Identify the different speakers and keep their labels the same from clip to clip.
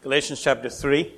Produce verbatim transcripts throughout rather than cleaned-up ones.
Speaker 1: Galatians chapter three.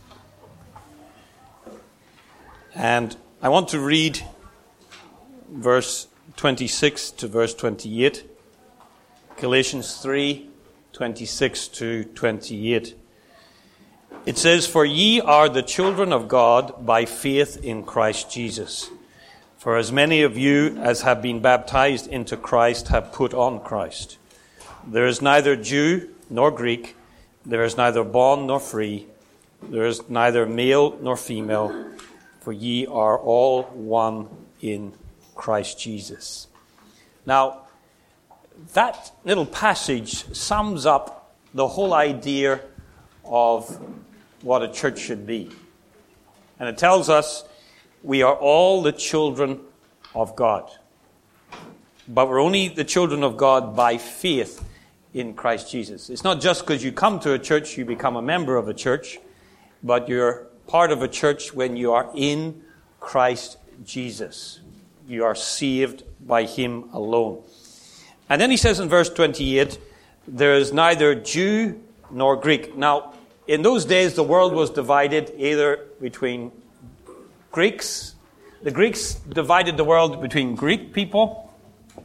Speaker 1: And I want to read verse twenty-six to verse twenty-eight. Galatians three, twenty-six to twenty-eight. It says, "For ye are the children of God by faith in Christ Jesus. For as many of you as have been baptized into Christ have put on Christ. There is neither Jew nor Greek, there is neither bond nor free, there is neither male nor female, for ye are all one in Christ Jesus." Now, that little passage sums up the whole idea of what a church should be. And it tells us we are all the children of God. But we're only the children of God by faith in Christ Jesus. It's not just because you come to a church, you become a member of a church, but you're part of a church when you are in Christ Jesus. You are saved by Him alone. And then he says in verse twenty-eight, there is neither Jew nor Greek. Now, in those days, the world was divided either between Greeks. The Greeks divided the world between Greek people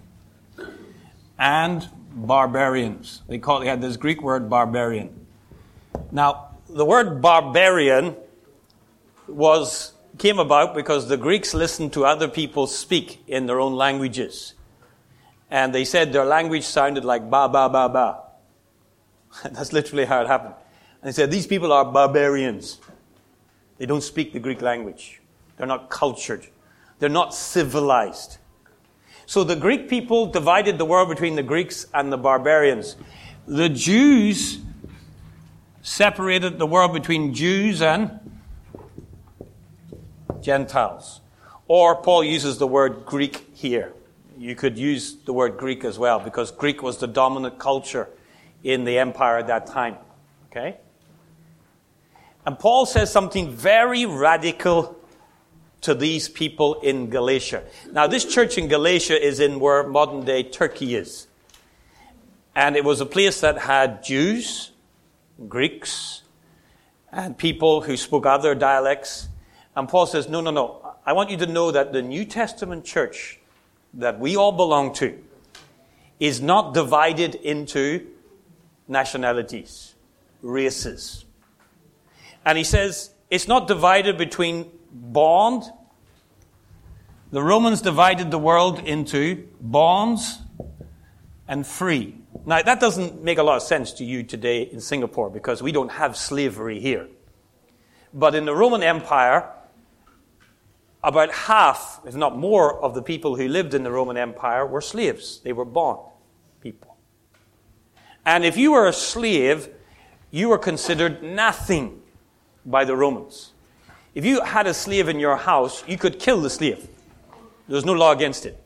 Speaker 1: and barbarians. They call, they had this Greek word barbarian. Now, the word barbarian was came about because the Greeks listened to other people speak in their own languages. And they said their language sounded like ba, ba, ba, ba. That's literally how it happened. And they said, these people are barbarians. They don't speak the Greek language. They're not cultured. They're not civilized. So the Greek people divided the world between the Greeks and the barbarians. The Jews separated the world between Jews and Gentiles. Or Paul uses the word Greek here. You could use the word Greek as well, because Greek was the dominant culture in the empire at that time. Okay? And Paul says something very radical to these people in Galatia. Now, this church in Galatia is in where modern-day Turkey is. And it was a place that had Jews, Greeks, and people who spoke other dialects. And Paul says, no, no, no. I want you to know that the New Testament church that we all belong to is not divided into nationalities, races. And he says it's not divided between bond. The Romans divided the world into bonds and free. Now, that doesn't make a lot of sense to you today in Singapore because we don't have slavery here. But in the Roman Empire, about half, if not more, of the people who lived in the Roman Empire were slaves. They were bond people. And if you were a slave, you were considered nothing by the Romans. If you had a slave in your house, you could kill the slave. There was no law against it.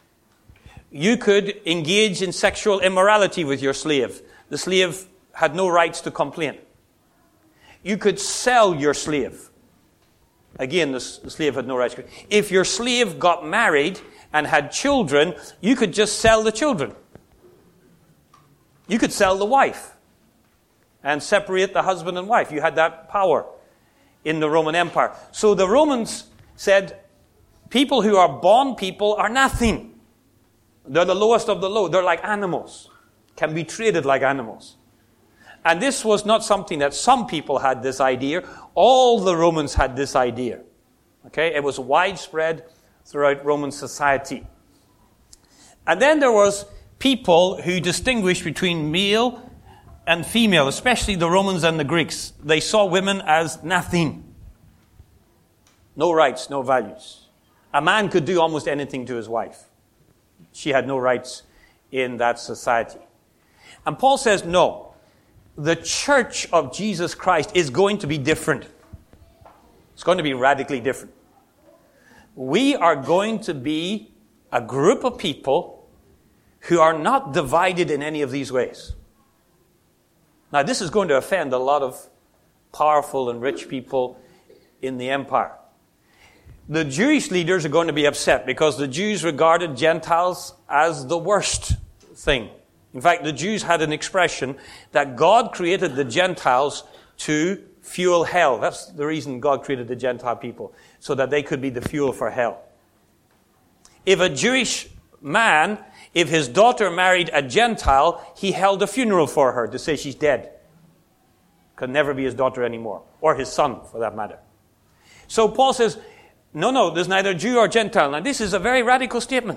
Speaker 1: You could engage in sexual immorality with your slave. The slave had no rights to complain. You could sell your slave. Again, the slave had no rights. If your slave got married and had children, you could just sell the children. You could sell the wife and separate the husband and wife. You had that power in the Roman Empire. So the Romans said, people who are bond people are nothing. They're the lowest of the low. They're like animals, can be treated like animals. And this was not something that some people had this idea. All the Romans had this idea. Okay? It was widespread throughout Roman society. And then there was people who distinguished between male and female, especially the Romans and the Greeks. They saw women as nothing. No rights, no values. A man could do almost anything to his wife. She had no rights in that society. And Paul says, no. The church of Jesus Christ is going to be different. It's going to be radically different. We are going to be a group of people who are not divided in any of these ways. Now, this is going to offend a lot of powerful and rich people in the empire. The Jewish leaders are going to be upset because the Jews regarded Gentiles as the worst thing. In fact, the Jews had an expression that God created the Gentiles to fuel hell. That's the reason God created the Gentile people, so that they could be the fuel for hell. If a Jewish man, if his daughter married a Gentile, he held a funeral for her to say she's dead. Could never be his daughter anymore, or his son for that matter. So Paul says, no, no, there's neither Jew or Gentile. Now this is a very radical statement.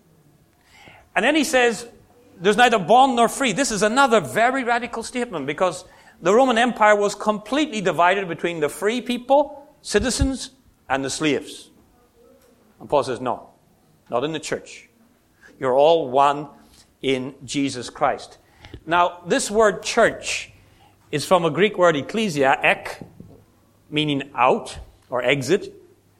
Speaker 1: And then he says, there's neither bond nor free. This is another very radical statement, because the Roman Empire was completely divided between the free people, citizens, and the slaves. And Paul says, no, not in the church. You're all one in Jesus Christ. Now, this word church is from a Greek word ecclesia, ek, meaning out or exit,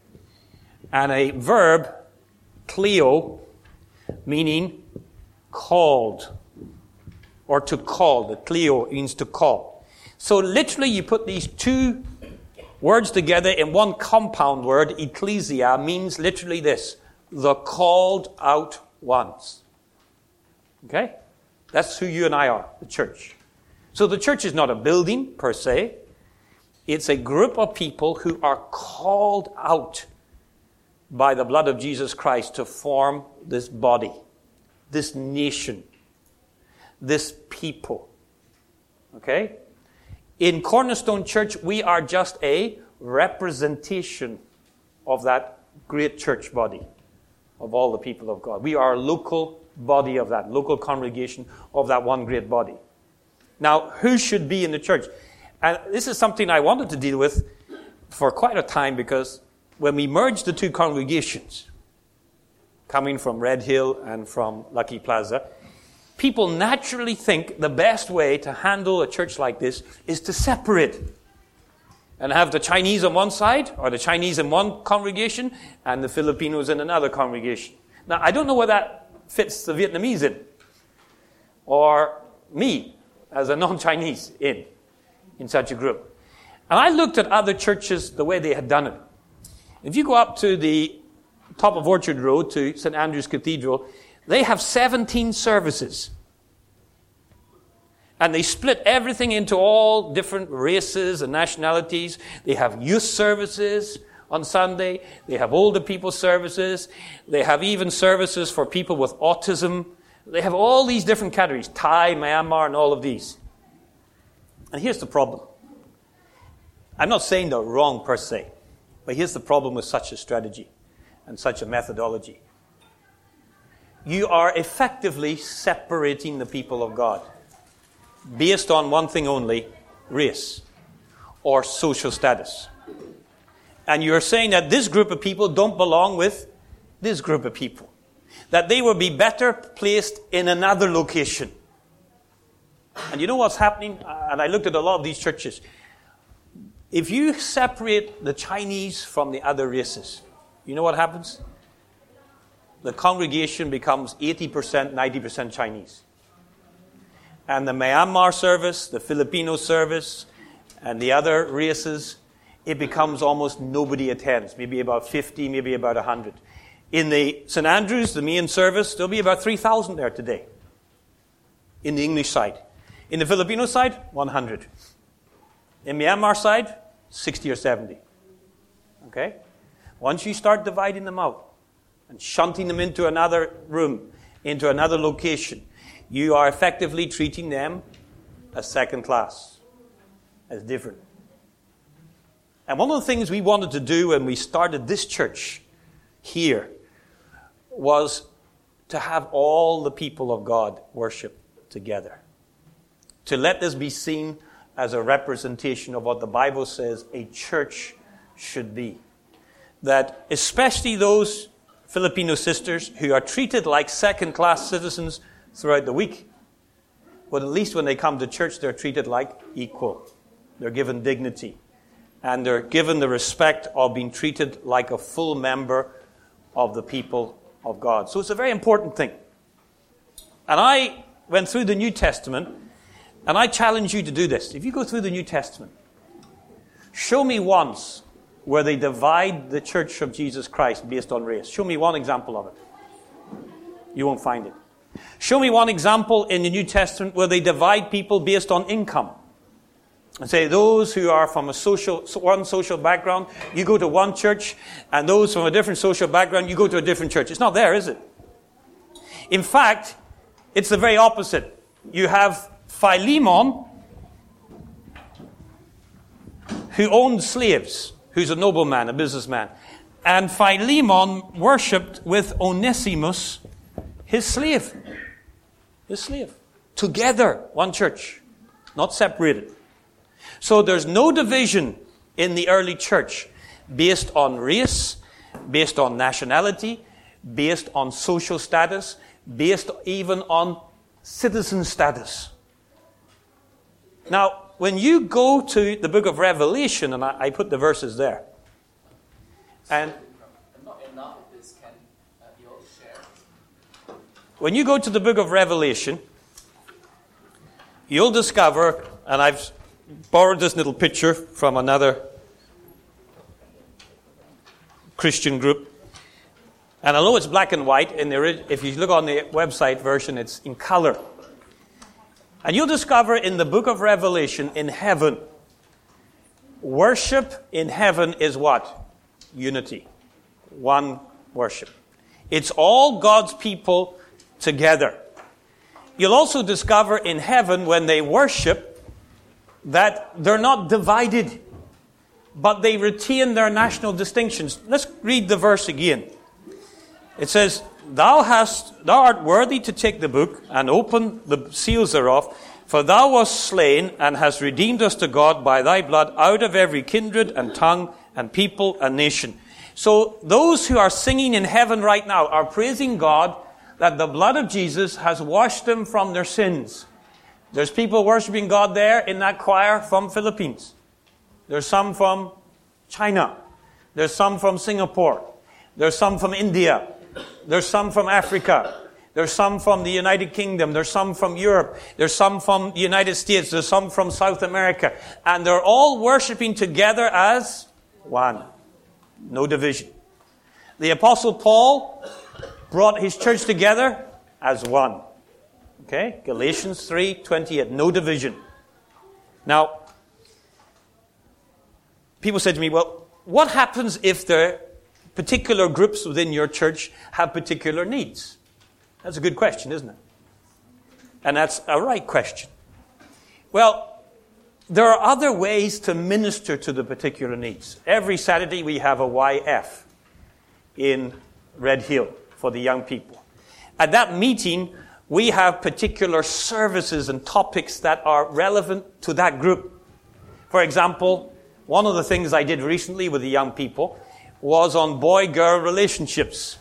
Speaker 1: and a verb, kleo, meaning called or to call. The kleo means to call. So literally you put these two words together in one compound word, ecclesia, means literally this: the called out ones. Okay? That's who you and I are, the church. So the church is not a building per se. It's a group of people who are called out by the blood of Jesus Christ to form this body, this nation, this people. Okay? In Cornerstone Church, we are just a representation of that great church body, of all the people of God. We are a local body of that, local congregation of that one great body. Now, who should be in the church? And this is something I wanted to deal with for quite a time, because when we merged the two congregations, coming from Red Hill and from Lucky Plaza, people naturally think the best way to handle a church like this is to separate and have the Chinese on one side, or the Chinese in one congregation, and the Filipinos in another congregation. Now, I don't know where that fits the Vietnamese in, or me as a non-Chinese in, in such a group. And I looked at other churches, the way they had done it. If you go up to the top of Orchard Road to Saint Andrew's Cathedral, they have seventeen services. And they split everything into all different races and nationalities. They have youth services on Sunday. They have older people services. They have even services for people with autism. They have all these different categories, Thai, Myanmar, and all of these. And here's the problem. I'm not saying they're wrong per se, but here's the problem with such a strategy and such a methodology. You are effectively separating the people of God based on one thing only: race or social status. And you're saying that this group of people don't belong with this group of people, that they will be better placed in another location. And you know what's happening? And I looked at a lot of these churches. If you separate the Chinese from the other races, you know what happens? The congregation becomes eighty percent, ninety percent Chinese. And the Myanmar service, the Filipino service, and the other races, it becomes almost nobody attends. Maybe about fifty, maybe about one hundred. In the Saint Andrews, the main service, there'll be about three thousand there today. In the English side. In the Filipino side, one hundred. In Myanmar side, sixty or seventy. Okay? Once you start dividing them out and shunting them into another room, into another location, you are effectively treating them as second class, as different. And one of the things we wanted to do when we started this church here was to have all the people of God worship together. To let this be seen as a representation of what the Bible says a church should be. That especially those Filipino sisters who are treated like second-class citizens throughout the week, but at least when they come to church, they're treated like equal. They're given dignity. And they're given the respect of being treated like a full member of the people of God. So it's a very important thing. And I went through the New Testament, and I challenge you to do this. If you go through the New Testament, show me once where they divide the church of Jesus Christ based on race. Show me one example of it. You won't find it. Show me one example in the New Testament where they divide people based on income. and say those who are from a social, one social background, you go to one church, and those from a different social background, you go to a different church. It's not there, is it? In fact, it's the very opposite. You have Philemon, who owned slaves, who's a nobleman, a businessman. And Philemon worshipped with Onesimus, his slave. His slave. Together, one church, not separated. So there's no division in the early church based on race, based on nationality, based on social status, based even on citizen status. Now, when you go to the book of Revelation, and I, I put the verses there, and when you go to the book of Revelation, you'll discover, and I've borrowed this little picture from another Christian group, and although it's black and white, in the, if you look on the website version, it's in color. And you'll discover in the book of Revelation, in heaven, worship in heaven is what? Unity. One worship. It's all God's people together. You'll also discover in heaven, when they worship, that they're not divided, but they retain their national distinctions. Let's read the verse again. It says, Thou hast, thou art worthy to take the book and open the seals thereof, for thou wast slain and hast redeemed us to God by thy blood out of every kindred and tongue and people and nation. So those who are singing in heaven right now are praising God that the blood of Jesus has washed them from their sins. There's people worshiping God there in that choir from Philippines. There's some from China. There's some from Singapore. There's some from India. There's some from Africa. There's some from the United Kingdom. There's some from Europe. There's some from the United States. There's some from South America. And they're all worshiping together as one. No division. The Apostle Paul brought his church together as one. Okay? Galatians three twenty-eight. No division. Now, people said to me, well, what happens if there are particular groups within your church have particular needs? That's a good question, isn't it? And that's a right question. Well, there are other ways to minister to the particular needs. Every Saturday we have a Y F in Red Hill for the young people. At that meeting, we have particular services and topics that are relevant to that group. For example, one of the things I did recently with the young people was on boy-girl relationships.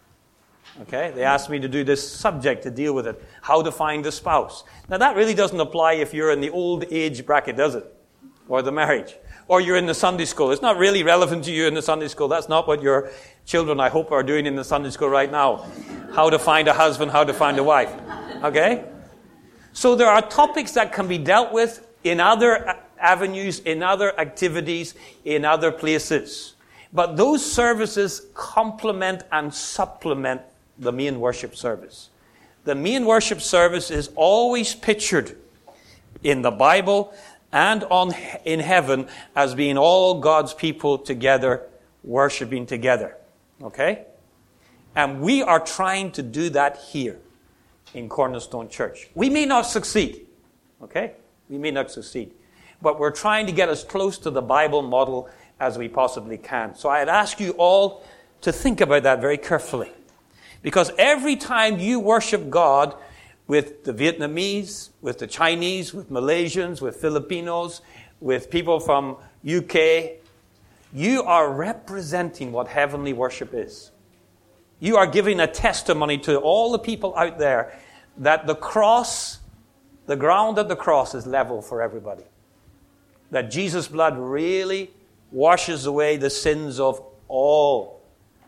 Speaker 1: Okay, they asked me to do this subject to deal with it. How to find a spouse. Now that really doesn't apply if you're in the old age bracket, does it? Or the marriage. Or you're in the Sunday school. It's not really relevant to you in the Sunday school. That's not what your children, I hope, are doing in the Sunday school right now. How to find a husband, how to find a wife. Okay? So there are topics that can be dealt with in other avenues, in other activities, in other places. But those services complement and supplement the main worship service. The main worship service is always pictured in the Bible and on in heaven as being all God's people together, worshiping together. Okay? And we are trying to do that here in Cornerstone Church. We may not succeed. Okay? We may not succeed. But we're trying to get as close to the Bible model as we possibly can. So I'd ask you all to think about that very carefully. Because every time you worship God with the Vietnamese, with the Chinese, with Malaysians, with Filipinos, with people from U K, you are representing what heavenly worship is. You are giving a testimony to all the people out there that the cross, the ground at the cross is level for everybody. That Jesus' blood really washes away the sins of all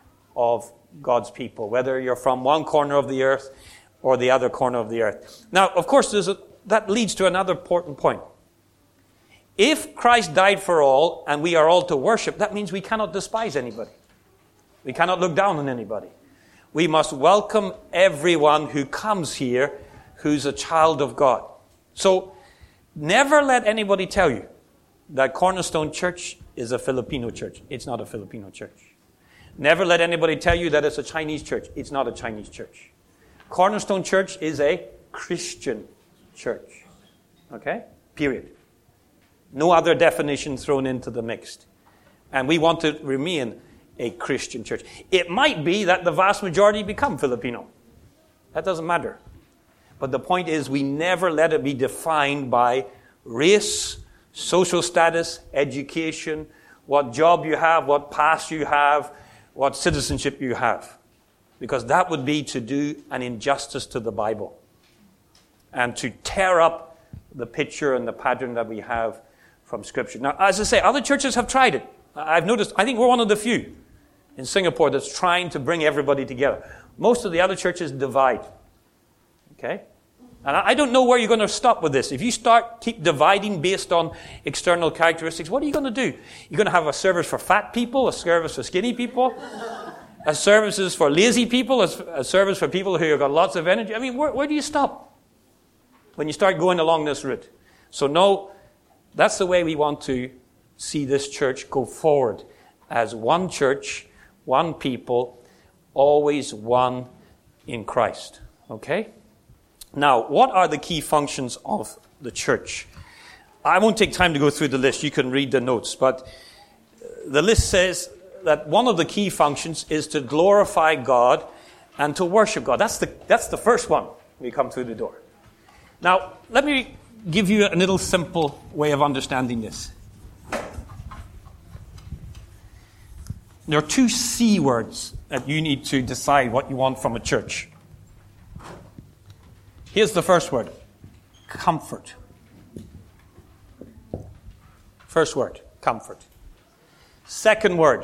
Speaker 1: of God's people, whether you're from one corner of the earth or the other corner of the earth. Now, of course, there's a, that leads to another important point. If Christ died for all and we are all to worship, that means we cannot despise anybody. We cannot look down on anybody. We must welcome everyone who comes here who's a child of God. So, never let anybody tell you that Cornerstone Church is a Filipino church. It's not a Filipino church. Never let anybody tell you that it's a Chinese church. It's not a Chinese church. Cornerstone Church is a Christian church. Okay? Period. No other definition thrown into the mix. And we want to remain a Christian church. It might be that the vast majority become Filipino. That doesn't matter. But the point is, we never let it be defined by race, social status, education, what job you have, what past you have, what citizenship you have. Because that would be to do an injustice to the Bible and to tear up the picture and the pattern that we have from Scripture. Now, as I say, other churches have tried it. I've noticed, I think we're one of the few in Singapore that's trying to bring everybody together. Most of the other churches divide. Okay? And I don't know where you're going to stop with this. If you start keep dividing based on external characteristics, what are you going to do? You're going to have a service for fat people, a service for skinny people, a services for lazy people, a service for people who have got lots of energy. I mean, where, where do you stop when you start going along this route? So no, that's the way we want to see this church go forward, as one church, one people, always one in Christ. Okay? Now, what are the key functions of the church? I won't take time to go through the list. You can read the notes. But the list says that one of the key functions is to glorify God and to worship God. That's the, that's the first one when we come through the door. Now, let me give you a little simple way of understanding this. There are two C words that you need to decide what you want from a church. Here's the first word. Comfort. First word. Comfort. Second word.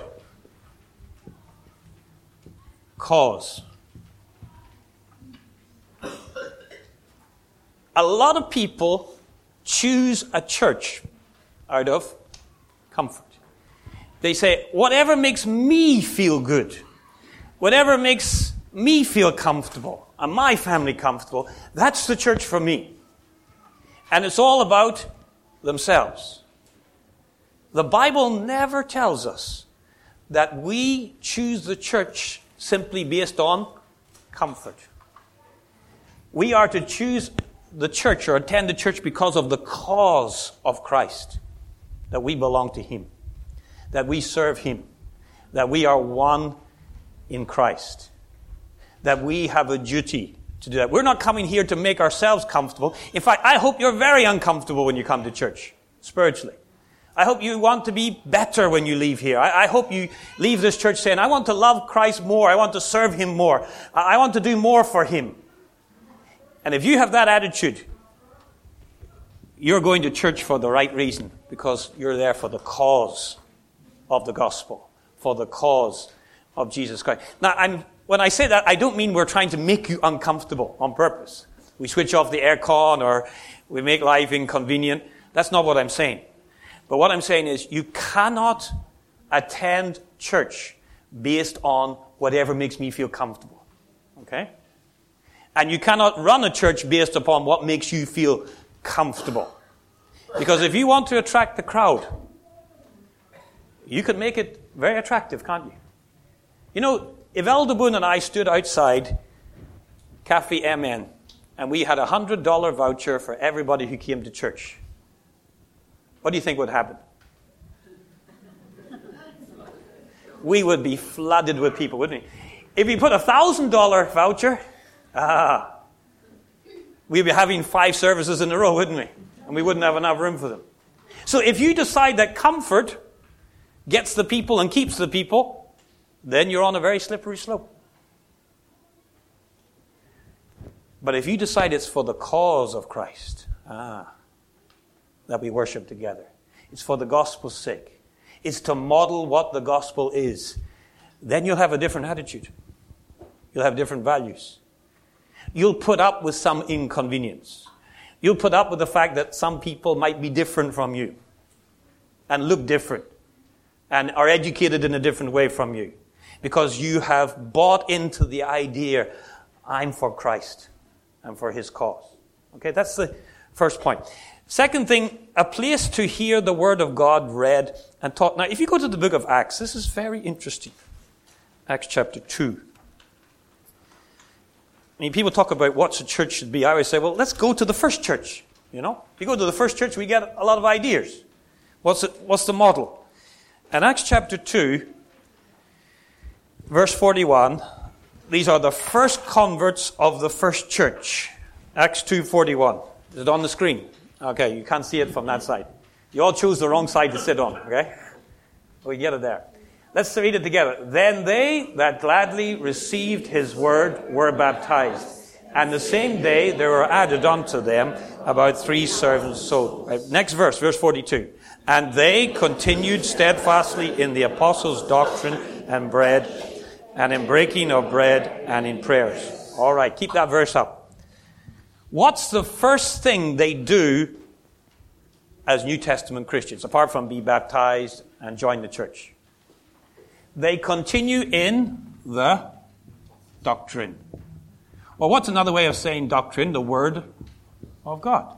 Speaker 1: Cause. A lot of people choose a church out of comfort. They say, whatever makes me feel good, whatever makes me feel comfortable, and my family comfortable, that's the church for me. And it's all about themselves. The Bible never tells us that we choose the church simply based on comfort. We are to choose the church or attend the church because of the cause of Christ, that we belong to Him, that we serve Him, that we are one in Christ, that we have a duty to do that. We're not coming here to make ourselves comfortable. In fact, I hope you're very uncomfortable when you come to church, spiritually. I hope you want to be better when you leave here. I, I hope you leave this church saying, I want to love Christ more. I want to serve Him more. I, I want to do more for Him. And if you have that attitude, you're going to church for the right reason, because you're there for the cause of the gospel, for the cause of Jesus Christ. Now, I'm, when I say that, I don't mean we're trying to make you uncomfortable on purpose. We switch off the aircon or we make life inconvenient. That's not what I'm saying. But what I'm saying is you cannot attend church based on whatever makes me feel comfortable. Okay? And you cannot run a church based upon what makes you feel comfortable. Because if you want to attract the crowd, you can make it very attractive, can't you? You know, if Elder Boone and I stood outside Cafe M N and we had a one hundred dollars voucher for everybody who came to church, what do you think would happen? We would be flooded with people, wouldn't we? If we put a one thousand dollars voucher, ah, we'd be having five services in a row, wouldn't we? And we wouldn't have enough room for them. So if you decide that comfort gets the people and keeps the people, then you're on a very slippery slope. But if you decide it's for the cause of Christ, ah, that we worship together, it's for the gospel's sake, it's to model what the gospel is, then you'll have a different attitude. You'll have different values. You'll put up with some inconvenience. You'll put up with the fact that some people might be different from you and look different and are educated in a different way from you, because you have bought into the idea, I'm for Christ and for His cause. Okay, that's the first point. Second thing, a place to hear the Word of God read and taught. Now, if you go to the book of Acts, this is very interesting. Acts chapter two. I mean, people talk about what a church should be. I always say, well, let's go to the first church. You know, if you go to the first church, we get a lot of ideas. What's it, what's the model? And Acts chapter two, verse forty-one, these are the first converts of the first church. Acts two forty-one. Is it on the screen? Okay, you can't see it from that side. You all chose the wrong side to sit on, okay? We get it there. Let's read it together. Then they that gladly received his word were baptized. And the same day there were added unto them about three servants. So, right, next verse, verse forty-two. And they continued steadfastly in the apostles' doctrine and bread, and in breaking of bread, and in prayers. All right, keep that verse up. What's the first thing they do as New Testament Christians, apart from be baptized and join the church? They continue in the doctrine. Well, what's another way of saying doctrine? The Word of God.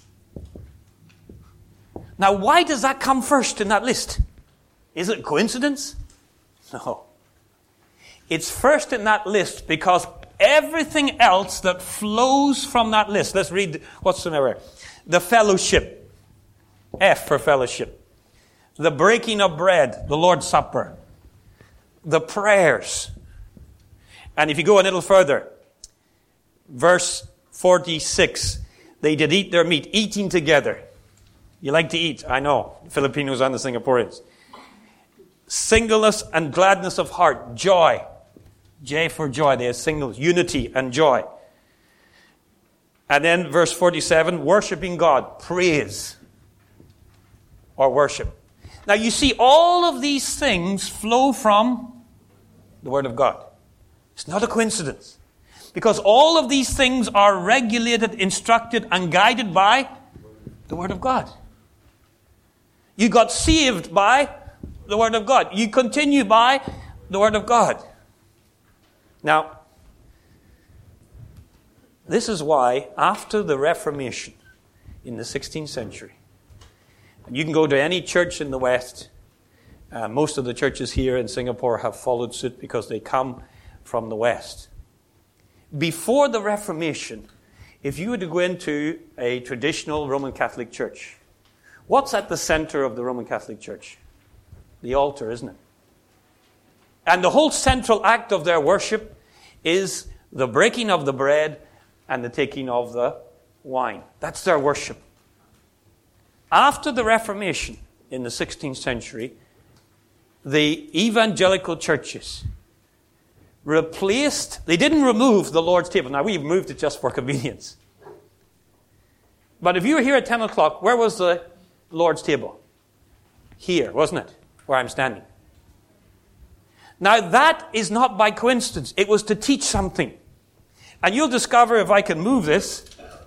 Speaker 1: Now, why does that come first in that list? Is it coincidence? No. It's first in that list because everything else that flows from that list. Let's read, what's the number? The fellowship. F for fellowship. The breaking of bread, the Lord's Supper. The prayers. And if you go a little further, verse forty-six, they did eat their meat, eating together. You like to eat, I know, Filipinos and the Singaporeans. Singleness and gladness of heart, joy. J for joy, they are singleness, unity and joy. And then verse forty-seven, worshiping God, praise or worship. Now you see, all of these things flow from the Word of God. It's not a coincidence. Because all of these things are regulated, instructed, and guided by the Word of God. You got saved by the Word of God. You continue by the Word of God. Now, this is why after the Reformation in the sixteenth century, and you can go to any church in the West, uh, most of the churches here in Singapore have followed suit because they come from the West. Before the Reformation, if you were to go into a traditional Roman Catholic church, what's at the center of the Roman Catholic Church? The altar, isn't it? And the whole central act of their worship is the breaking of the bread and the taking of the wine. That's their worship. After the Reformation in the sixteenth century, the evangelical churches replaced, they didn't remove the Lord's table. Now, we've moved it just for convenience. But if you were here at ten o'clock, where was the Lord's table? Here, wasn't it? Where I'm standing. Now, that is not by coincidence. It was to teach something. And you'll discover, if I can move this,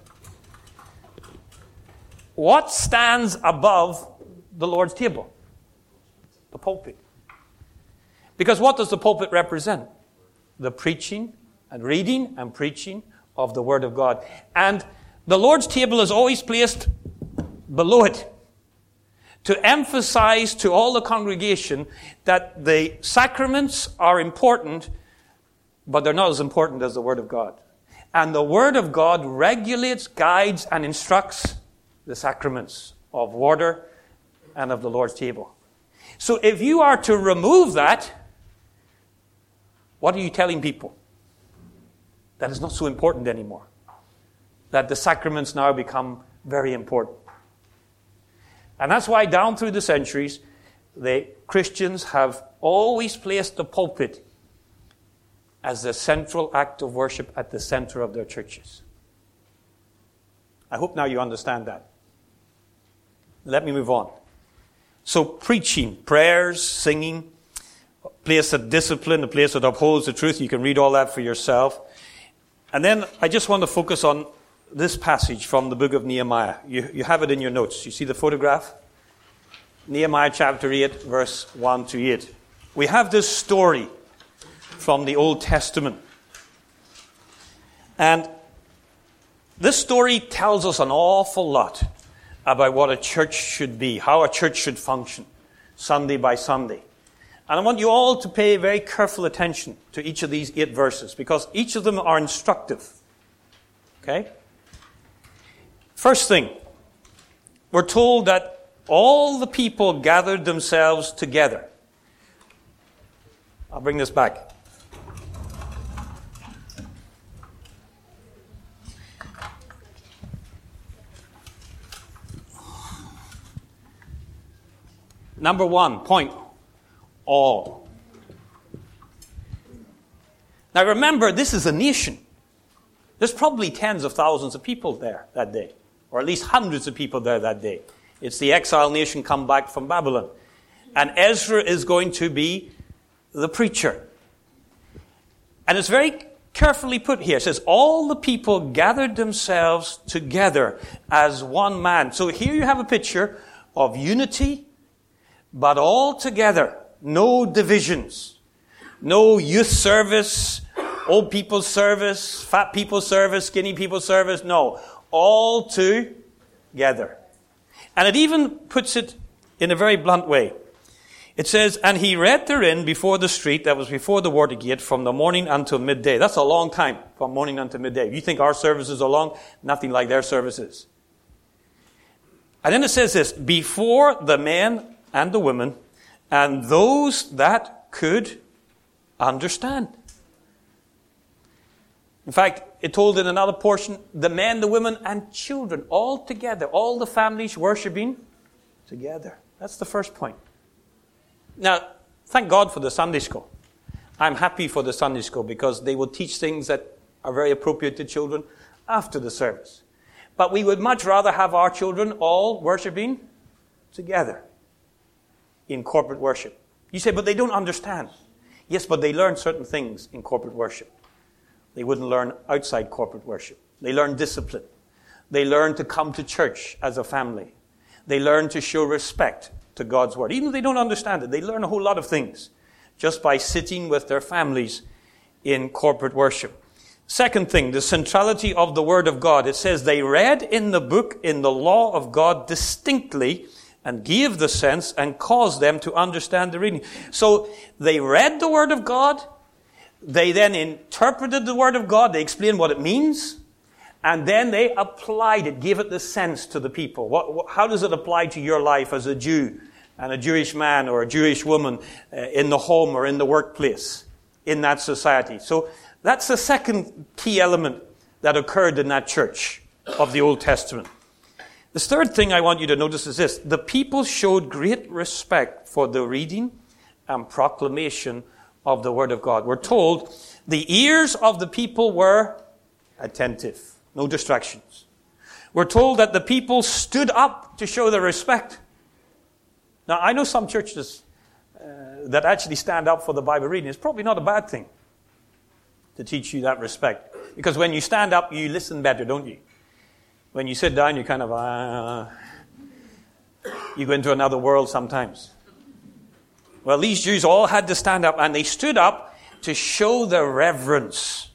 Speaker 1: what stands above the Lord's table? The pulpit. Because what does the pulpit represent? The preaching and reading and preaching of the Word of God. And the Lord's table is always placed below it to emphasize to all the congregation that the sacraments are important, but they're not as important as the Word of God. And the Word of God regulates, guides, and instructs the sacraments of water and of the Lord's table. So if you are to remove that, what are you telling people? That it's not so important anymore. That the sacraments now become very important. And that's why down through the centuries, the Christians have always placed the pulpit as the central act of worship at the center of their churches. I hope now you understand that. Let me move on. So preaching, prayers, singing, a place of discipline, a place that upholds the truth. You can read all that for yourself. And then I just want to focus on this passage from the book of Nehemiah. You, you have it in your notes. You see the photograph? Nehemiah chapter eight, verse one to eight. We have this story from the Old Testament. And this story tells us an awful lot about what a church should be, how a church should function, Sunday by Sunday. And I want you all to pay very careful attention to each of these eight verses, because each of them are instructive. Okay? First thing, we're told that all the people gathered themselves together. I'll bring this back. Number one, point, all. Now remember, this is a nation. There's probably tens of thousands of people there that day, or at least hundreds of people there that day. It's the exile nation come back from Babylon. And Ezra is going to be the preacher. And it's very carefully put here. It says, all the people gathered themselves together as one man. So here you have a picture of unity, but all together. No divisions. No youth service, old people's service, fat people's service, skinny people's service. No. All together. And it even puts it in a very blunt way. It says, and he read therein before the street, that was before the water gate, from the morning until midday. That's a long time, from morning until midday. If you think our services are long, nothing like their services. And then it says this, before the men and the women, and those that could understand. In fact, it told in another portion, the men, the women, and children, all together, all the families worshiping together. That's the first point. Now, thank God for the Sunday school. I'm happy for the Sunday school because they will teach things that are very appropriate to children after the service. But we would much rather have our children all worshiping together in corporate worship. You say, but they don't understand. Yes, but they learn certain things in corporate worship. They wouldn't learn outside corporate worship. They learn discipline. They learn to come to church as a family. They learn to show respect to God's word. Even if they don't understand it, they learn a whole lot of things just by sitting with their families in corporate worship. Second thing, the centrality of the word of God. It says they read in the book, in the law of God distinctly, and gave the sense and caused them to understand the reading. So they read the word of God. They then interpreted the word of God. They explained what it means. And then they applied it, gave it the sense to the people. What, what, how does it apply to your life as a Jew and a Jewish man or a Jewish woman uh, in the home or in the workplace, in that society? So that's the second key element that occurred in that church of the Old Testament. The third thing I want you to notice is this. The people showed great respect for the reading and proclamation of the word of God. We're told the ears of the people were attentive. No distractions. We're told that the people stood up to show their respect. Now, I know some churches uh, that actually stand up for the Bible reading. It's probably not a bad thing to teach you that respect. Because when you stand up, you listen better, don't you? When you sit down, you kind of, uh, you go into another world sometimes. Well, these Jews all had to stand up, and they stood up to show their reverence.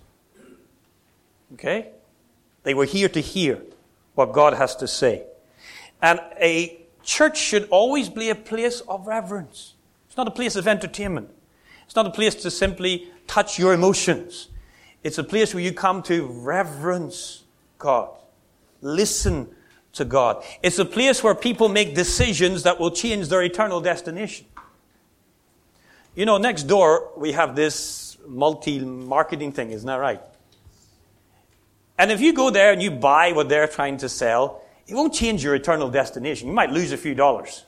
Speaker 1: Okay? They were here to hear what God has to say. And a church should always be a place of reverence. It's not a place of entertainment. It's not a place to simply touch your emotions. It's a place where you come to reverence God. Listen to God. It's a place where people make decisions that will change their eternal destination. You know, next door we have this multi-marketing thing, isn't that right? And if you go there and you buy what they're trying to sell, it won't change your eternal destination. You might lose a few dollars.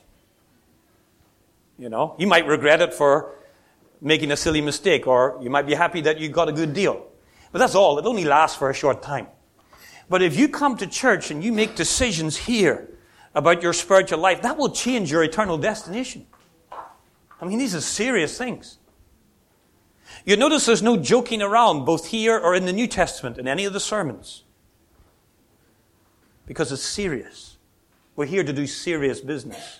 Speaker 1: You know, you might regret it for making a silly mistake, or you might be happy that you got a good deal. But that's all. It only lasts for a short time. But if you come to church and you make decisions here about your spiritual life, that will change your eternal destination. I mean, these are serious things. You notice there's no joking around, both here or in the New Testament, in any of the sermons. Because it's serious. We're here to do serious business.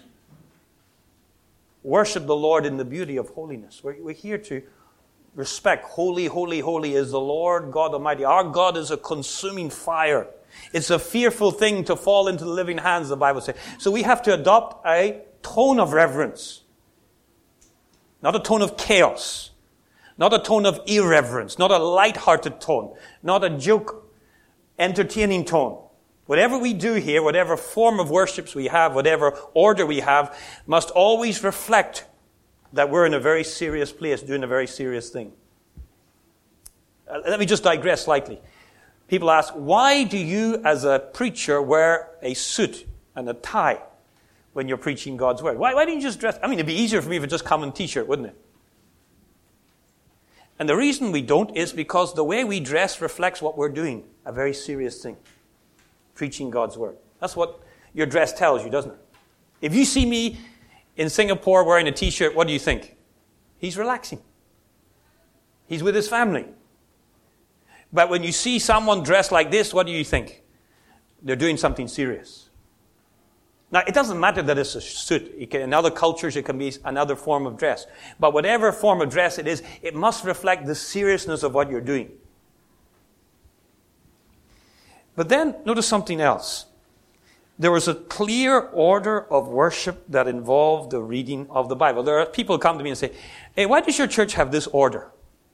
Speaker 1: Worship the Lord in the beauty of holiness. We're, we're here to respect. Holy, holy, holy is the Lord God Almighty. Our God is a consuming fire. It's a fearful thing to fall into the living hands, the Bible says. So we have to adopt a tone of reverence. Not a tone of chaos. Not a tone of irreverence. Not a light-hearted tone. Not a joke, entertaining tone. Whatever we do here, whatever form of worships we have, whatever order we have, must always reflect that we're in a very serious place, doing a very serious thing. Uh, let me just digress slightly. People ask, why do you as a preacher wear a suit and a tie when you're preaching God's word? Why, why don't you just dress? I mean, it'd be easier for me if I just come in a t-shirt, wouldn't it? And the reason we don't is because the way we dress reflects what we're doing, a very serious thing. Preaching God's word. That's what your dress tells you, doesn't it? If you see me in Singapore wearing a t-shirt, what do you think? He's relaxing. He's with his family. But when you see someone dressed like this, what do you think? They're doing something serious. Now, it doesn't matter that it's a suit. It can, in other cultures, it can be another form of dress. But whatever form of dress it is, it must reflect the seriousness of what you're doing. But then, notice something else. There was a clear order of worship that involved the reading of the Bible. There are people who come to me and say, hey, why does your church have this order?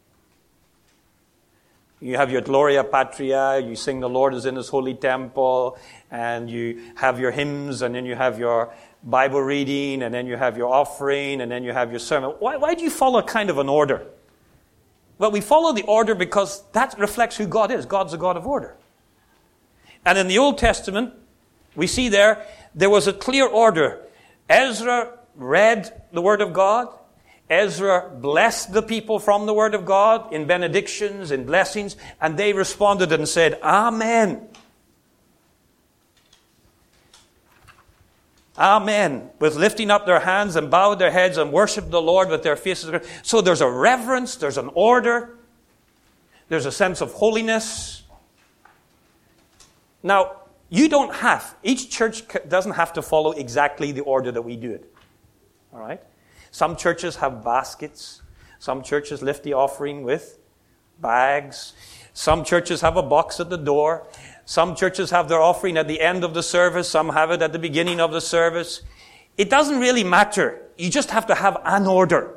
Speaker 1: You have your Gloria Patria, you sing the Lord is in his holy temple, and you have your hymns, and then you have your Bible reading, and then you have your offering, and then you have your sermon. Why, why do you follow kind of an order? Well, we follow the order because that reflects who God is. God's a God of order. And in the Old Testament, we see there, there was a clear order. Ezra read the Word of God. Ezra blessed the people from the Word of God in benedictions and blessings, and they responded and said, Amen. Amen. With lifting up their hands and bowed their heads and worshiped the Lord with their faces. So there's a reverence, there's an order, there's a sense of holiness. Now, you don't have, each church doesn't have to follow exactly the order that we do it. All right? Some churches have baskets. Some churches lift the offering with bags. Some churches have a box at the door. Some churches have their offering at the end of the service. Some have it at the beginning of the service. It doesn't really matter. You just have to have an order.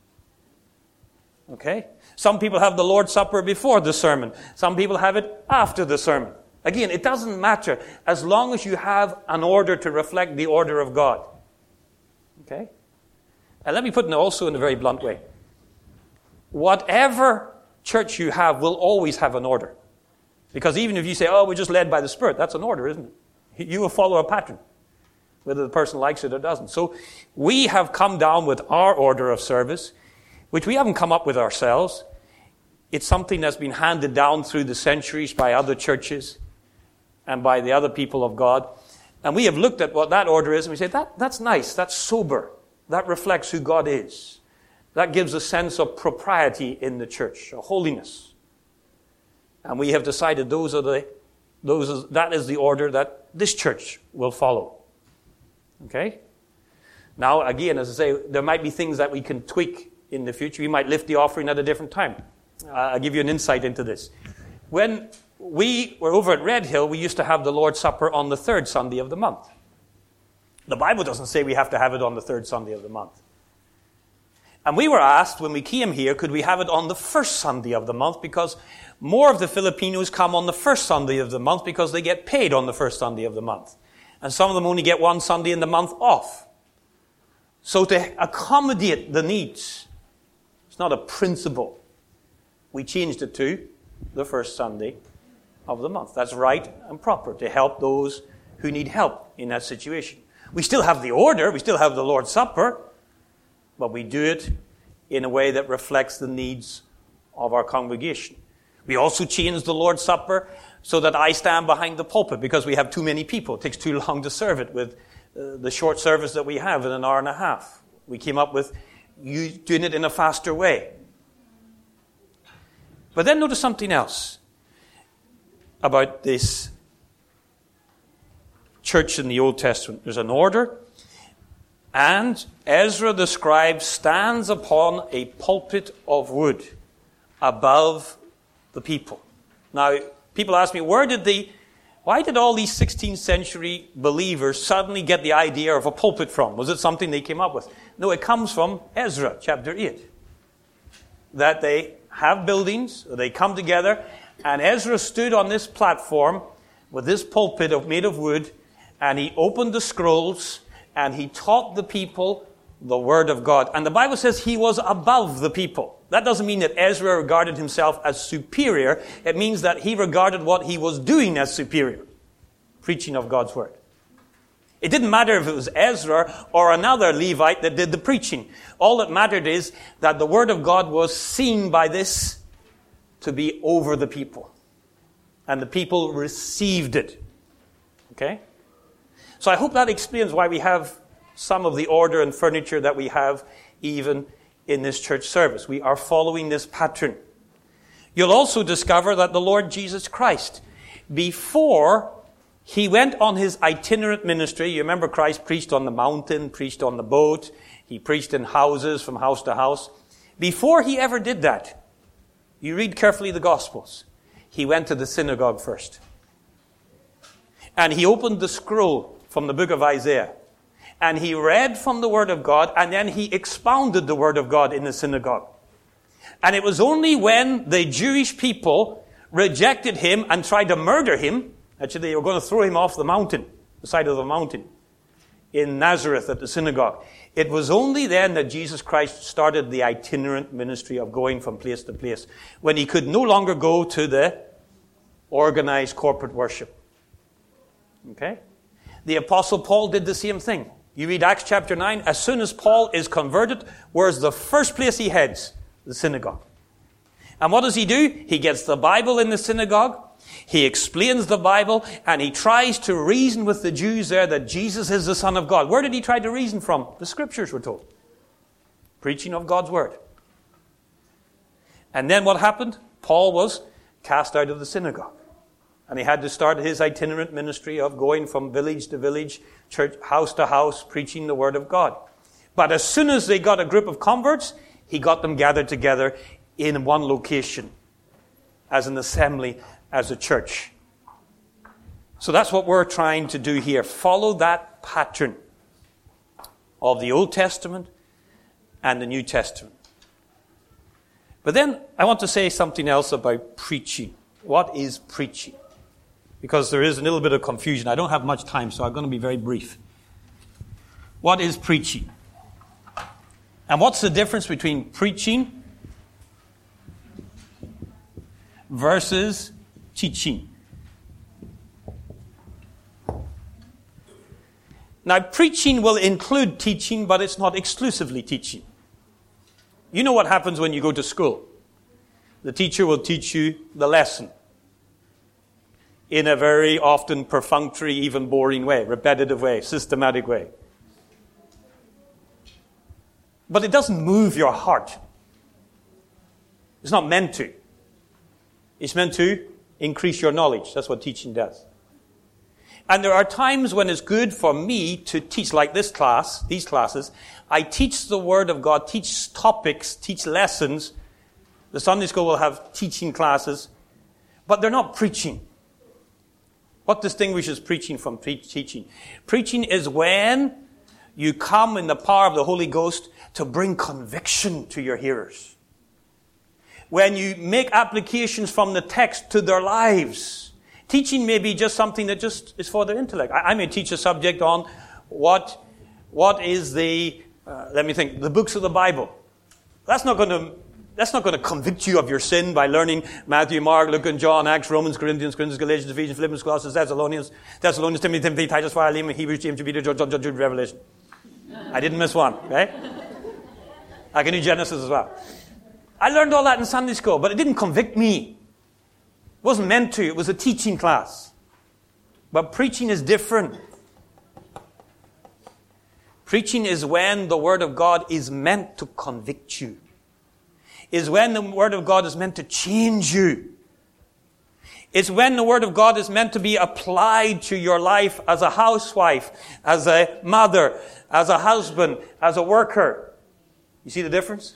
Speaker 1: Okay? Some people have the Lord's Supper before the sermon. Some people have it after the sermon. Again, it doesn't matter as long as you have an order to reflect the order of God. Okay? And let me put it also in a very blunt way. Whatever church you have will always have an order. Because even if you say, oh, we're just led by the Spirit, that's an order, isn't it? You will follow a pattern, whether the person likes it or doesn't. So we have come down with our order of service, which we haven't come up with ourselves. It's something that's been handed down through the centuries by other churches and by the other people of God. And we have looked at what that order is, and we say, that, that's nice, that's sober. That reflects who God is. That gives a sense of propriety in the church, a holiness. And we have decided those are the, those are, that is the order that this church will follow. Okay? Now, again, as I say, there might be things that we can tweak in the future. We might lift the offering at a different time. Uh, I'll give you an insight into this. When we were over at Red Hill, we used to have the Lord's Supper on the third Sunday of the month. The Bible doesn't say we have to have it on the third Sunday of the month. And we were asked when we came here, could we have it on the first Sunday of the month? Because more of the Filipinos come on the first Sunday of the month because they get paid on the first Sunday of the month. And some of them only get one Sunday in the month off. So to accommodate the needs, it's not a principle. We changed it to the first Sunday of the month. That's right and proper to help those who need help in that situation. We still have the order, we still have the Lord's Supper, but we do it in a way that reflects the needs of our congregation. We also changed the Lord's Supper so that I stand behind the pulpit because we have too many people. It takes too long to serve it with uh, the short service that we have in an hour and a half. We came up with you doing it in a faster way. But then notice something else about this church in the Old Testament. There's an order, and Ezra the scribe stands upon a pulpit of wood above the people. Now, people ask me, where did the Why did all these sixteenth century believers suddenly get the idea of a pulpit from? Was it something they came up with? No, it comes from Ezra chapter eight. That they have buildings, they come together, and Ezra stood on this platform with this pulpit made of wood, and he opened the scrolls, and he taught the people the word of God. And the Bible says he was above the people. That doesn't mean that Ezra regarded himself as superior. It means that he regarded what he was doing as superior. Preaching of God's word. It didn't matter if it was Ezra or another Levite that did the preaching. All that mattered is that the word of God was seen by this to be over the people. And the people received it. Okay? So I hope that explains why we have some of the order and furniture that we have even in this church service. We are following this pattern. You'll also discover that the Lord Jesus Christ, before he went on his itinerant ministry, you remember Christ preached on the mountain, preached on the boat, he preached in houses from house to house. Before he ever did that, you read carefully the Gospels, he went to the synagogue first. And he opened the scroll from the book of Isaiah. And he read from the Word of God, and then he expounded the Word of God in the synagogue. And it was only when the Jewish people rejected him and tried to murder him, actually they were going to throw him off the mountain, the side of the mountain, in Nazareth at the synagogue. It was only then that Jesus Christ started the itinerant ministry of going from place to place, when he could no longer go to the organized corporate worship. Okay? The Apostle Paul did the same thing. You read Acts chapter nine, as soon as Paul is converted, where's the first place he heads? The synagogue. And what does he do? He gets the Bible in the synagogue, he explains the Bible, and he tries to reason with the Jews there that Jesus is the Son of God. Where did he try to reason from? The Scriptures, we're told. Preaching of God's Word. And then what happened? Paul was cast out of the synagogue. And he had to start his itinerant ministry of going from village to village, church, house to house, preaching the Word of God. But as soon as they got a group of converts, he got them gathered together in one location, as an assembly, as a church. So that's what we're trying to do here. Follow that pattern of the Old Testament and the New Testament. But then I want to say something else about preaching. What is preaching? Because there is a little bit of confusion. I don't have much time, so I'm going to be very brief. What is preaching? And what's the difference between preaching versus teaching? Now, preaching will include teaching, but it's not exclusively teaching. You know what happens when you go to school. The teacher will teach you the lesson in a very often perfunctory, even boring way, repetitive way, systematic way. But it doesn't move your heart. It's not meant to. It's meant to increase your knowledge. That's what teaching does. And there are times when it's good for me to teach, like this class, these classes. I teach the Word of God, teach topics, teach lessons. The Sunday school will have teaching classes, but they're not preaching. What distinguishes preaching from pre- teaching? Preaching is when you come in the power of the Holy Ghost to bring conviction to your hearers. When you make applications from the text to their lives. Teaching may be just something that just is for their intellect. I, I may teach a subject on what, what is the, uh, let me think, the books of the Bible. That's not going to That's not going to convict you of your sin by learning Matthew, Mark, Luke, and John, Acts, Romans, Corinthians, Corinthians, Galatians, Ephesians, Philippians, Colossians, Thessalonians, Thessalonians, Timothy, Timothy, Titus, Philemon, Hebrews, James, Jude, Peter, John, John, Jude, Revelation. I didn't miss one, right? I can do Genesis as well. I learned all that in Sunday school, but it didn't convict me. It wasn't meant to. It was a teaching class. But preaching is different. Preaching is when the Word of God is meant to convict you. Is when the Word of God is meant to change you. It's when the Word of God is meant to be applied to your life as a housewife, as a mother, as a husband, as a worker. You see the difference?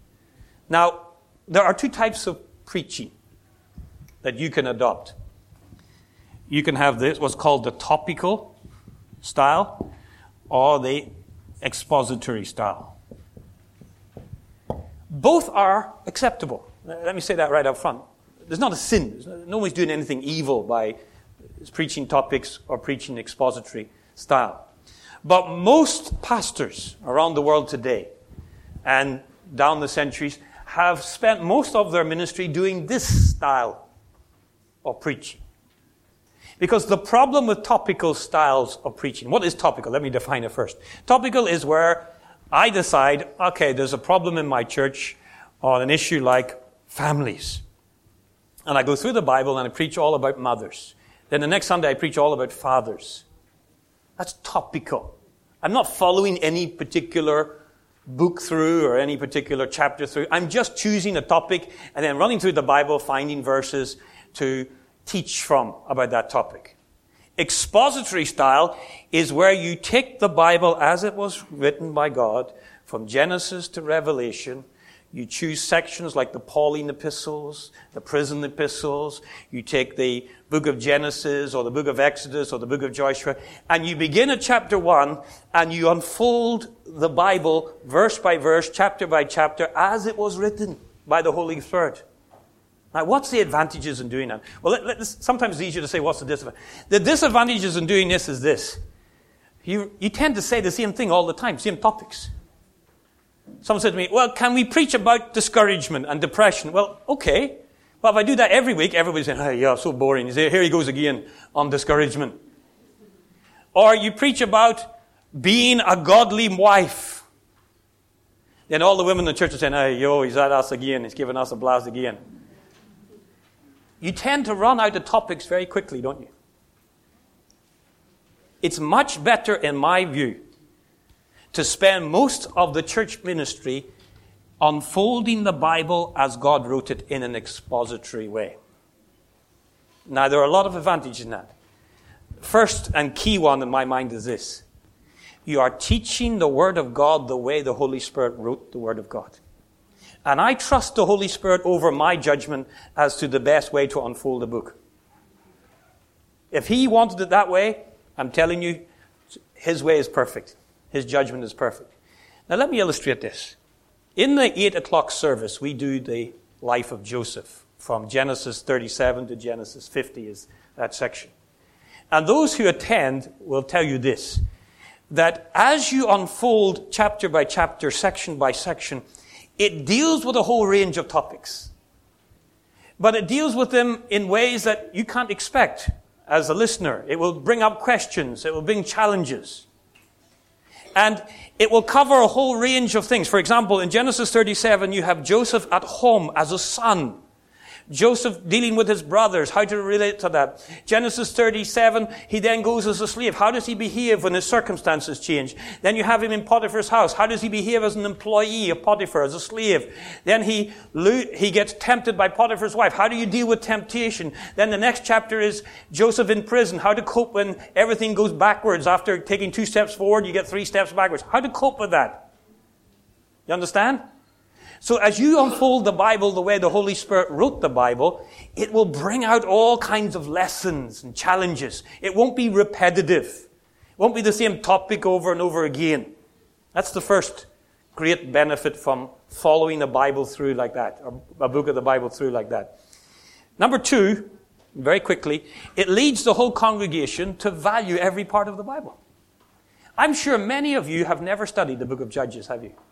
Speaker 1: Now, there are two types of preaching that you can adopt. you can have this, what's called the topical style or the expository style. Both are acceptable. Let me say that right up front. There's not a sin. Nobody's doing anything evil by preaching topics or preaching expository style. But most pastors around the world today and down the centuries have spent most of their ministry doing this style of preaching. Because the problem with topical styles of preaching, what is topical? Let me define it first. Topical is where I decide, okay, there's a problem in my church on an issue like families. And I go through the Bible and I preach all about mothers. Then the next Sunday I preach all about fathers. That's topical. I'm not following any particular book through or any particular chapter through. I'm just choosing a topic and then running through the Bible, finding verses to teach from about that topic. Expository style is where you take the Bible as it was written by God, from Genesis to Revelation. You choose sections like the Pauline epistles, the prison epistles. You take the book of Genesis or the book of Exodus or the book of Joshua, and you begin at chapter one and you unfold the Bible verse by verse, chapter by chapter, as it was written by the Holy Spirit. Now, what's the advantages in doing that? Well, let, let, sometimes it's easier to say, what's the disadvantage? The disadvantages in doing this is this. You, you tend to say the same thing all the time, same topics. Someone said to me, well, can we preach about discouragement and depression? Well, okay. Well, if I do that every week, everybody's saying, oh, yeah, so boring. You say, here he goes again on discouragement. Or you preach about being a godly wife. Then all the women in the church are saying, hey, yo, he's at us again. He's giving us a blast again. You tend to run out of topics very quickly, don't you? It's much better, in my view, to spend most of the church ministry unfolding the Bible as God wrote it in an expository way. Now, there are a lot of advantages in that. First and key one in my mind is this. You are teaching the Word of God the way the Holy Spirit wrote the Word of God. And I trust the Holy Spirit over my judgment as to the best way to unfold the book. If He wanted it that way, I'm telling you, His way is perfect. His judgment is perfect. Now let me illustrate this. In the eight o'clock service, we do the life of Joseph. From Genesis thirty-seven to Genesis fifty is that section. And those who attend will tell you this, that as you unfold chapter by chapter, section by section, it deals with a whole range of topics. But it deals with them in ways that you can't expect as a listener. It will bring up questions. It will bring challenges. And it will cover a whole range of things. For example, in Genesis thirty-seven, you have Joseph at home as a son. Joseph dealing with his brothers, how to relate to that. Genesis thirty-seven, he then goes as a slave. How does he behave when his circumstances change? Then you have him in Potiphar's house. How does he behave as an employee of Potiphar, as a slave? Then he he gets tempted by Potiphar's wife. How do you deal with temptation? Then the next chapter is Joseph in prison. How to cope when everything goes backwards. After taking two steps forward, you get three steps backwards. How to cope with that? You understand? So as you unfold the Bible the way the Holy Spirit wrote the Bible, it will bring out all kinds of lessons and challenges. It won't be repetitive. It won't be the same topic over and over again. That's the first great benefit from following the Bible through like that, or a book of the Bible through like that. Number two, very quickly, it leads the whole congregation to value every part of the Bible. I'm sure many of you have never studied the book of Judges, have you?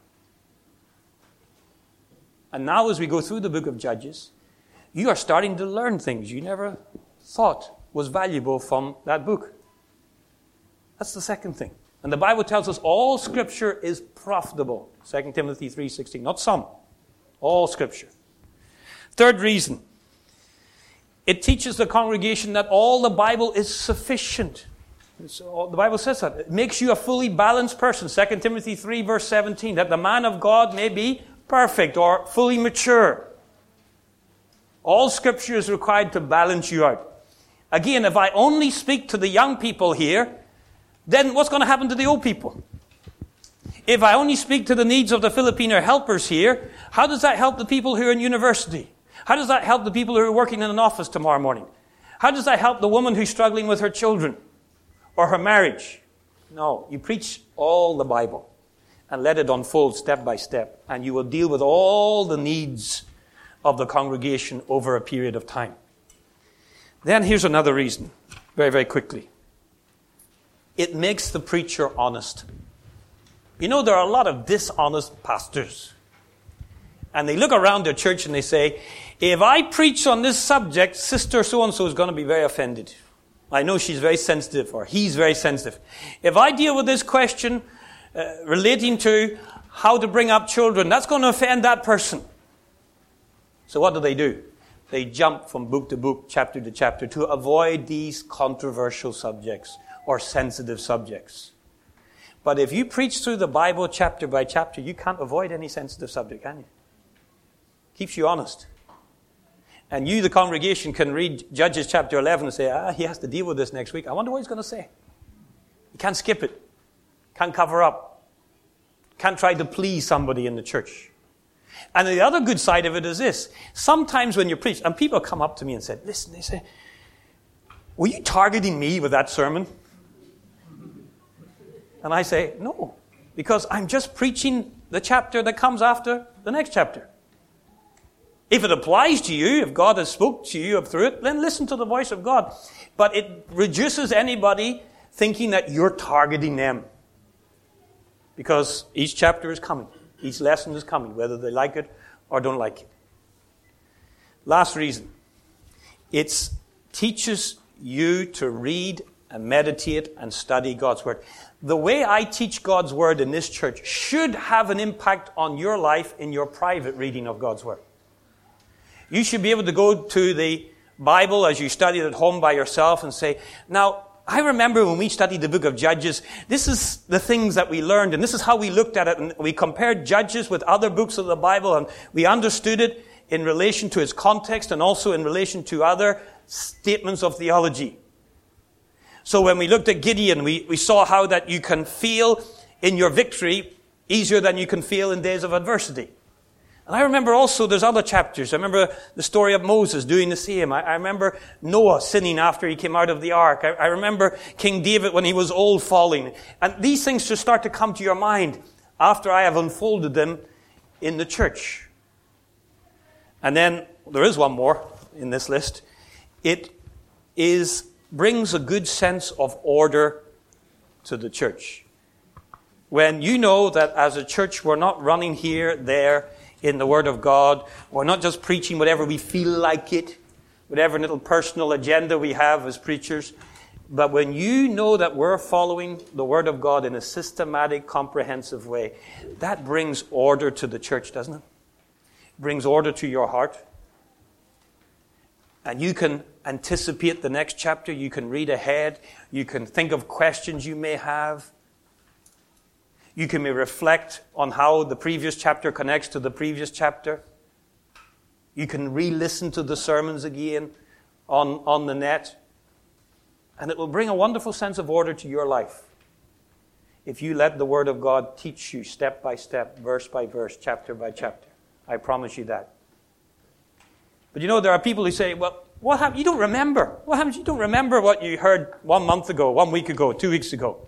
Speaker 1: And now as we go through the book of Judges, you are starting to learn things you never thought was valuable from that book. That's the second thing. And the Bible tells us all Scripture is profitable. Second Timothy three sixteen. Not some. All Scripture. Third reason. It teaches the congregation that all the Bible is sufficient. So the Bible says that. It makes you a fully balanced person. Second Timothy three verse seventeen. That the man of God may be perfect or fully mature. All Scripture is required to balance you out. Again, if I only speak to the young people here, then what's going to happen to the old people? If I only speak to the needs of the Filipino helpers here, how does that help the people who are in university? How does that help the people who are working in an office tomorrow morning? How does that help the woman who's struggling with her children or her marriage? No, you preach all the Bible and let it unfold step by step, and you will deal with all the needs of the congregation over a period of time. Then here's another reason, very, very quickly. It makes the preacher honest. You know, there are a lot of dishonest pastors. And they look around their church and they say, if I preach on this subject, Sister so-and-so is going to be very offended. I know she's very sensitive, or he's very sensitive. If I deal with this question uh, relating to how to bring up children, that's going to offend that person. So what do they do? They jump from book to book, chapter to chapter, to avoid these controversial subjects or sensitive subjects. But if you preach through the Bible chapter by chapter, you can't avoid any sensitive subject, can you? Keeps you honest. And you, the congregation, can read Judges chapter eleven and say, ah, he has to deal with this next week. I wonder what he's going to say. You can't skip it. Can't cover up. Can't try to please somebody in the church. And the other good side of it is this. Sometimes when you preach, and people come up to me and say, listen, they say, were you targeting me with that sermon? And I say, no, because I'm just preaching the chapter that comes after the next chapter. If it applies to you, if God has spoke to you through it, then listen to the voice of God. But it reduces anybody thinking that you're targeting them. Because each chapter is coming. Each lesson is coming, whether they like it or don't like it. Last reason. It teaches you to read and meditate and study God's Word. The way I teach God's Word in this church should have an impact on your life in your private reading of God's Word. You should be able to go to the Bible as you study it at home by yourself and say, now, I remember when we studied the book of Judges, this is the things that we learned, and this is how we looked at it, and we compared Judges with other books of the Bible, and we understood it in relation to its context and also in relation to other statements of theology. So when we looked at Gideon, we, we saw how that you can feel in your victory easier than you can feel in days of adversity. And I remember also there's other chapters. I remember the story of Moses doing the same. I, I remember Noah sinning after he came out of the ark. I, I remember King David when he was old falling. And these things just start to come to your mind after I have unfolded them in the church. And then there is one more in this list. It is brings a good sense of order to the church. When you know that as a church we're not running here, there, in the Word of God. We're not just preaching whatever we feel like it, whatever little personal agenda we have as preachers. But when you know that we're following the Word of God in a systematic, comprehensive way, that brings order to the church, doesn't it? It brings order to your heart. And you can anticipate the next chapter. You can read ahead. You can think of questions you may have. You can reflect on how the previous chapter connects to the previous chapter. You can re-listen to the sermons again on, on the net. And it will bring a wonderful sense of order to your life if you let the Word of God teach you step by step, verse by verse, chapter by chapter. I promise you that. But you know, there are people who say, well, what happened? You don't remember. What happens? You don't remember what you heard one month ago, one week ago, two weeks ago.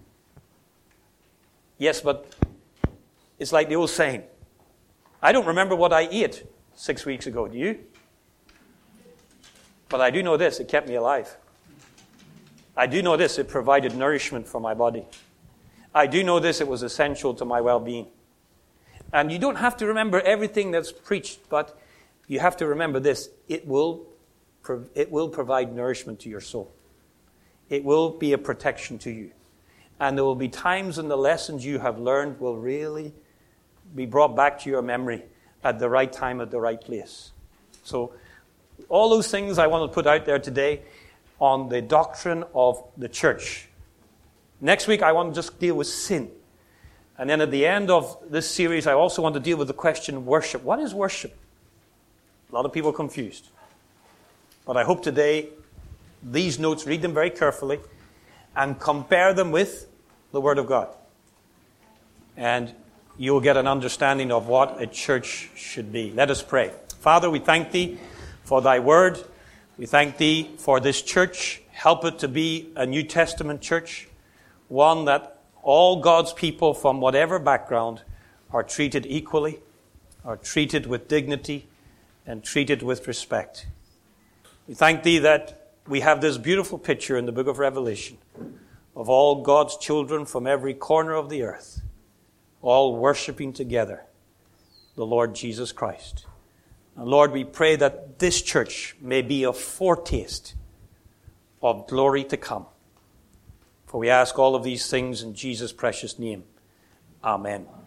Speaker 1: Yes, but it's like the old saying. I don't remember what I ate six weeks ago. Do you? But I do know this. It kept me alive. I do know this. It provided nourishment for my body. I do know this. It was essential to my well-being. And you don't have to remember everything that's preached, but you have to remember this. It will, it will provide nourishment to your soul. It will be a protection to you. And there will be times when the lessons you have learned will really be brought back to your memory at the right time, at the right place. So all those things I want to put out there today on the doctrine of the church. Next week I want to just deal with sin. And then at the end of this series I also want to deal with the question worship. What is worship? A lot of people are confused. But I hope today these notes, read them very carefully, and compare them with the Word of God. And you'll get an understanding of what a church should be. Let us pray. Father, we thank Thee for Thy Word. We thank Thee for this church. Help it to be a New Testament church, one that all God's people from whatever background are treated equally, are treated with dignity, and treated with respect. We thank Thee that we have this beautiful picture in the book of Revelation of all God's children from every corner of the earth, all worshiping together the Lord Jesus Christ. And Lord, we pray that this church may be a foretaste of glory to come. For we ask all of these things in Jesus' precious name. Amen.